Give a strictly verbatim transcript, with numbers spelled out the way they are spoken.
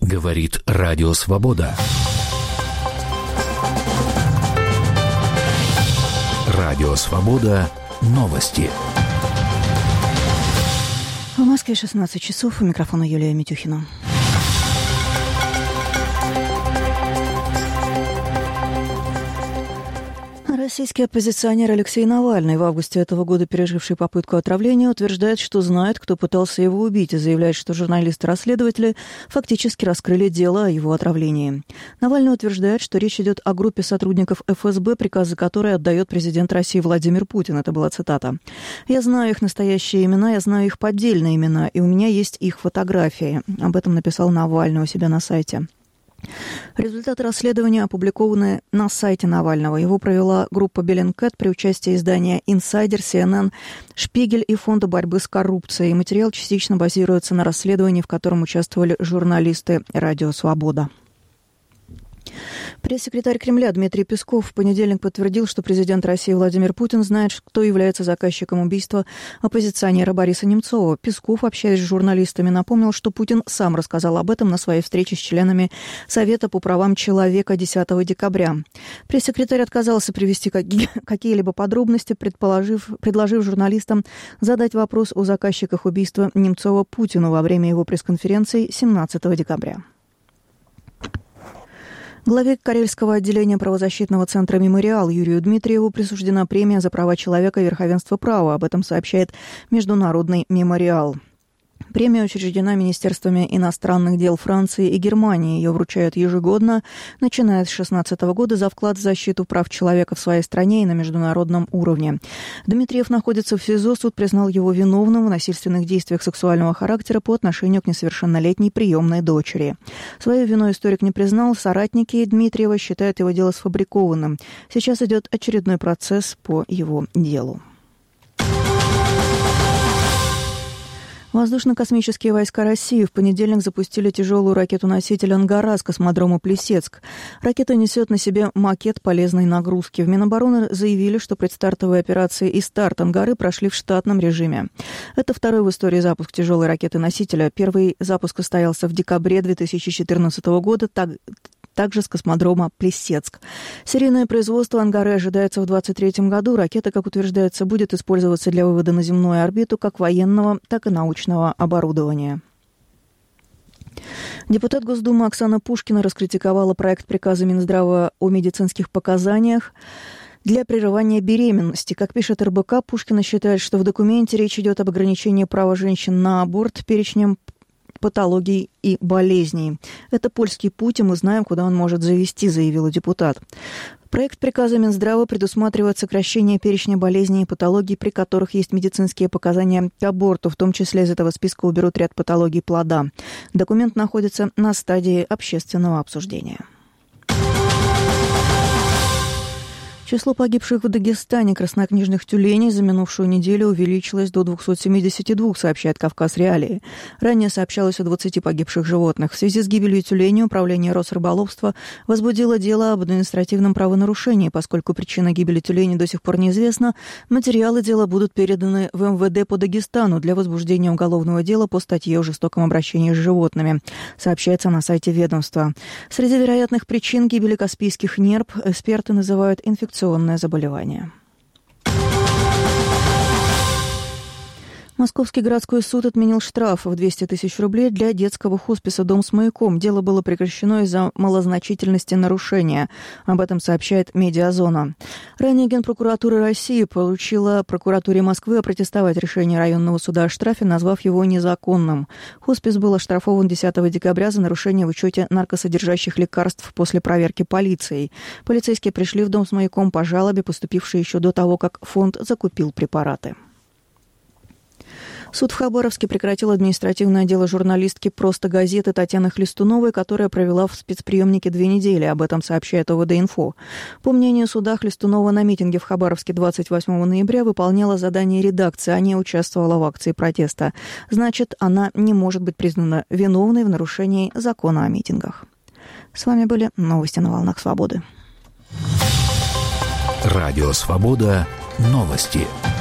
Говорит Радио Свобода. Радио Свобода. Новости. В Москве шестнадцать часов. У микрофона Юлия Митюхина. Российский оппозиционер Алексей Навальный, в августе этого года переживший попытку отравления, утверждает, что знает, кто пытался его убить, и заявляет, что журналисты-расследователи фактически раскрыли дело о его отравлении. Навальный утверждает, что речь идет о группе сотрудников эф эс бэ, приказы которой отдает президент России Владимир Путин. Это была цитата. «Я знаю их настоящие имена, я знаю их поддельные имена, и у меня есть их фотографии». Об этом написал Навальный у себя на сайте. Результаты расследования опубликованы на сайте Навального. Его провела группа Bellingcat при участии издания «Инсайдер», си эн эн, «Шпигель» и Фонда борьбы с коррупцией. Материал частично базируется на расследовании, в котором участвовали журналисты «Радио Свобода». Пресс-секретарь Кремля Дмитрий Песков в понедельник подтвердил, что президент России Владимир Путин знает, кто является заказчиком убийства оппозиционера Бориса Немцова. Песков, общаясь с журналистами, напомнил, что Путин сам рассказал об этом на своей встрече с членами Совета по правам человека десятого декабря. Пресс-секретарь отказался привести какие-либо подробности, предположив, предложив журналистам задать вопрос о заказчиках убийства Немцова Путину во время его пресс-конференции семнадцатого декабря. Главе Карельского отделения правозащитного центра «Мемориал» Юрию Дмитриеву присуждена премия за права человека и верховенство права. Об этом сообщает Международный мемориал. Премия учреждена Министерствами иностранных дел Франции и Германии. Ее вручают ежегодно, начиная с две тысячи шестнадцатого года, за вклад в защиту прав человека в своей стране и на международном уровне. Дмитриев находится в СИЗО. Суд признал его виновным в насильственных действиях сексуального характера по отношению к несовершеннолетней приемной дочери. Свою вину историк не признал. Соратники Дмитриева считают его дело сфабрикованным. Сейчас идет очередной процесс по его делу. Воздушно-космические войска России в понедельник запустили тяжелую ракету-носитель «Ангара» с космодрома Плесецк. Ракета несет на себе макет полезной нагрузки. В Минобороны заявили, что предстартовые операции и старт «Ангары» прошли в штатном режиме. Это второй в истории запуск тяжелой ракеты-носителя. Первый запуск состоялся в декабре две тысячи четырнадцатого года, так также с космодрома Плесецк. Серийное производство «Ангары» ожидается в двадцать третьем году. Ракета, как утверждается, будет использоваться для вывода на земную орбиту как военного, так и научного оборудования. Депутат Госдумы Оксана Пушкина раскритиковала проект приказа Минздрава о медицинских показаниях для прерывания беременности. Как пишет эр бэ ка, Пушкина считает, что в документе речь идет об ограничении права женщин на аборт перечнем патологий и болезней. Это польский путь, и мы знаем, куда он может завести, заявила депутат. Проект приказа Минздрава предусматривает сокращение перечня болезней и патологий, при которых есть медицинские показания к аборту. В том числе из этого списка уберут ряд патологий плода. Документ находится на стадии общественного обсуждения. Число погибших в Дагестане краснокнижных тюленей за минувшую неделю увеличилось до двухсот семидесяти двух, сообщает «Кавказ Реалии». Ранее сообщалось о двадцати погибших животных. В связи с гибелью тюленей управление Росрыболовства возбудило дело об административном правонарушении. Поскольку причина гибели тюленей до сих пор неизвестна, материалы дела будут переданы в эм вэ дэ по Дагестану для возбуждения уголовного дела по статье о жестоком обращении с животными, сообщается на сайте ведомства. Среди вероятных причин гибели каспийских нерп эксперты называют инфекционные заболевания. Московский городской суд отменил штраф в двести тысяч рублей для детского хосписа «Дом с маяком». Дело было прекращено из-за малозначительности нарушения. Об этом сообщает «Медиазона». Ранее Генпрокуратура России поручила прокуратуре Москвы опротестовать решение районного суда о штрафе, назвав его незаконным. Хоспис был оштрафован десятого декабря за нарушение в учете наркосодержащих лекарств после проверки полицией. Полицейские пришли в «Дом с маяком» по жалобе, поступившей еще до того, как фонд закупил препараты. Суд в Хабаровске прекратил административное дело журналистки «Просто газеты» Татьяны Хлестуновой, которая провела в спецприемнике две недели. Об этом сообщает о вэ дэ инфо. По мнению суда, Хлестунова на митинге в Хабаровске двадцать восьмого ноября выполняла задание редакции, а не участвовала в акции протеста. Значит, она не может быть признана виновной в нарушении закона о митингах. С вами были новости на волнах свободы. Радио Свобода. Новости.